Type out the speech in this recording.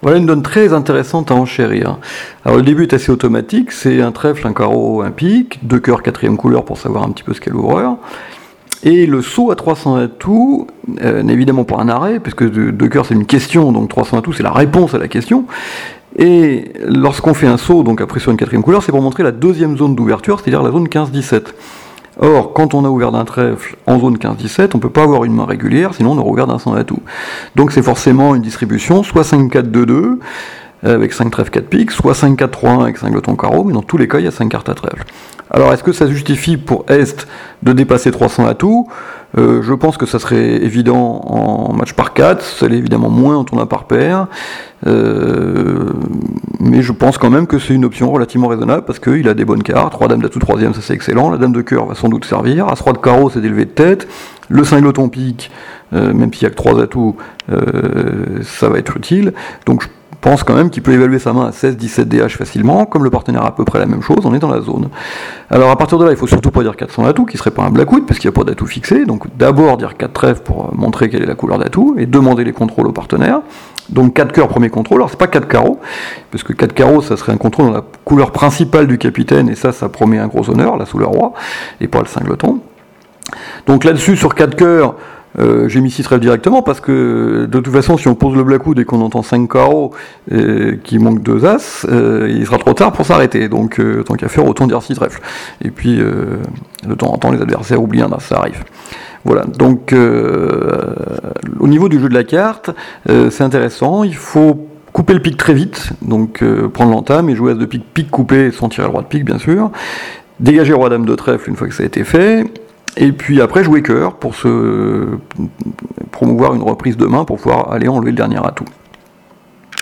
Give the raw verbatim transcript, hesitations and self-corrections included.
Voilà une donne très intéressante à enchérir. Alors le début est assez automatique, c'est un trèfle, un carreau, un pique, deux cœurs, quatrième couleur pour savoir un petit peu ce qu'est l'ouvreur. Et le saut à trois cents atouts euh, n'est évidemment pas un arrêt, puisque deux cœurs c'est une question, donc trois cents atouts c'est la réponse à la question. Et lorsqu'on fait un saut, donc après sur une quatrième couleur, c'est pour montrer la deuxième zone d'ouverture, c'est-à-dire la zone quinze dix-sept. Or, quand on a ouvert d'un trèfle en zone quinze dix-sept, on ne peut pas avoir une main régulière, sinon on aurait ouvert d'un cent atouts. Donc c'est forcément une distribution, soit cinq quatre deux deux, avec cinq trèfles quatre piques, soit cinq quatre trois un avec cinq lotons carreaux, mais dans tous les cas, il y a cinq cartes à trèfle. Alors, est-ce que ça justifie pour Est de dépasser trois cents atouts ? euh, Je pense que ça serait évident en match par quatre, ça l'est évidemment moins en tournoi par paire, euh, mais je pense quand même que c'est une option relativement raisonnable, parce qu'il a des bonnes cartes, roi dame d'atout troisième, ça c'est excellent, la dame de cœur va sans doute servir, as roi de carreau c'est d'élever de tête, le cinq loton pique, euh, même s'il n'y a que trois atouts, euh, ça va être utile, donc je Je pense quand même qu'il peut évaluer sa main à seize dix-sept D H facilement, comme le partenaire a à peu près la même chose, on est dans la zone. Alors à partir de là, il faut surtout pas dire quatre cents atouts, qui serait pas un blackout, parce qu'il n'y a pas d'atout fixé, donc d'abord dire quatre trèfles pour montrer quelle est la couleur d'atout, et demander les contrôles au partenaire. Donc quatre cœurs, premier contrôle, alors c'est pas quatre carreaux, parce que quatre carreaux, ça serait un contrôle dans la couleur principale du capitaine, et ça, ça promet un gros honneur, là sous le roi, et pas le cinq loton. Donc là-dessus, sur quatre cœurs, Euh, j'ai mis six trèfles directement parce que de toute façon si on pose le blackout et qu'on entend cinq carreaux euh, qui manque deux as, euh, il sera trop tard pour s'arrêter, donc euh, tant qu'à faire autant dire six trèfles. Et puis euh, de temps en temps les adversaires oublient un as, ça arrive. Voilà, donc euh, au niveau du jeu de la carte, euh, c'est intéressant, il faut couper le pic très vite, donc euh, prendre l'entame et jouer as de pique, pique coupé sans tirer le roi de pique bien sûr, dégager roi dame de trèfle une fois que ça a été fait. Et puis après jouer cœur pour se promouvoir une reprise de main pour pouvoir aller enlever le dernier atout.